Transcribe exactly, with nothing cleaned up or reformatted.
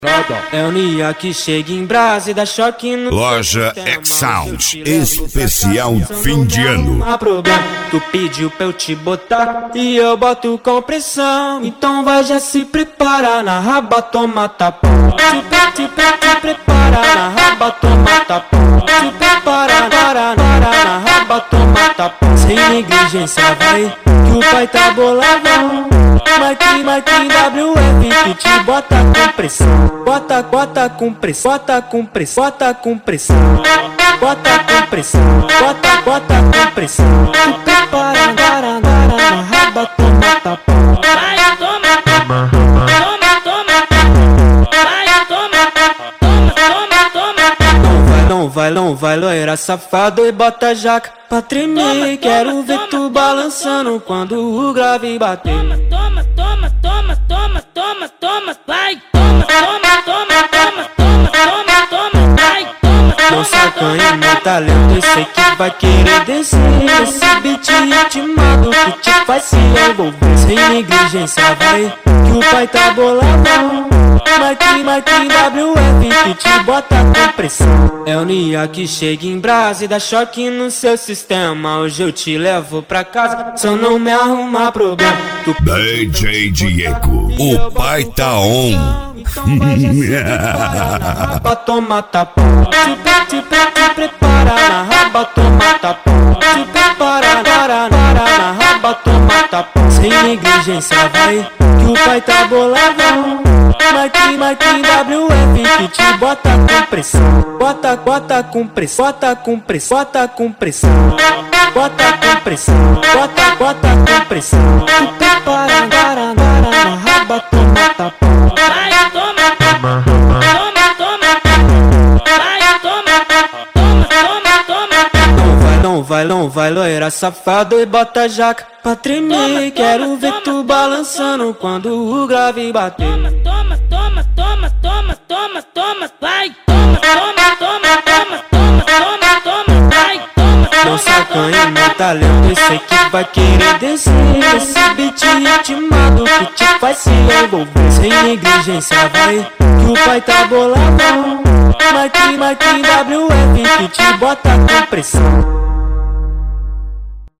É o Nia que chega em brasa e dá choque no Loja X-Sound, especial fim de ano. Não há problema, tu pediu pra eu te botar e eu boto com pressão. Então vai, já se prepara, na raba toma tapão. Te, te, te, te prepara, na raba toma tapão. Te prepara, para, para, na raba toma tapão. Sem negligência vai, que o pai tá boladão. Mike, Mike, W F que te bota com pressão. Bota, bota com pressão, bota com pressão, bota com pressão. Bota com pressão, bota, bota com pressão. Tu prepara, para, para, na raba toma tapão. Vai, toma, toma, toma, toma. Vai, toma, toma, toma, toma. Não vai, não vai, não vai, loira safado e bota jaca pra tremer. Quero ver tu balançando quando o grave bater. Toma, toma, toma, toma, toma, toma, vai, toma, toma, toma, toma, toma, toma, toma, vai, toma, Não sacanha meu talento, eu sei que vai querer descer. Esse beat ritmado que te faz se envolver. Sem negligência vai, que o pai tá boladão. Mike, Mike, W F que te bota com pressão. É o Nia que chega em brasa e dá choque no seu sistema. Hoje eu te levo pra casa, só não me arrumar problema. Tu D J Diego, o pai tá on. raba toma tapão. Te, te, te prepara, na raba toma tapão. Te prepara, para, para, na raba toma tapão. Sem negligência vai, que o pai tá boladão. Mike, Mike, W F que te bota com pressão. Bota, bota com pressão, bota com pressão, bota com pressão. Bota com pressão, bota, bota com pressão. Tu prepara, para, para, na raba toma tapão. vai, toma, toma, toma, toma. Vai, toma, toma, toma, toma. Não vai, não vai, não vai, loira safado e bota jaca pra tremer. Quero ver tu balançando quando o grave bater. Toma, toma, toma, toma, toma, toma, vai, toma, toma, toma, toma, toma, toma, toma, vai, toma, Não sacanha meu talento, eu sei que vai querer descer. Esse beat ritmado que te faz se envolver. Sem negligência vai, que o pai tá boladão. Mike, Mike, W F que te bota com pressão.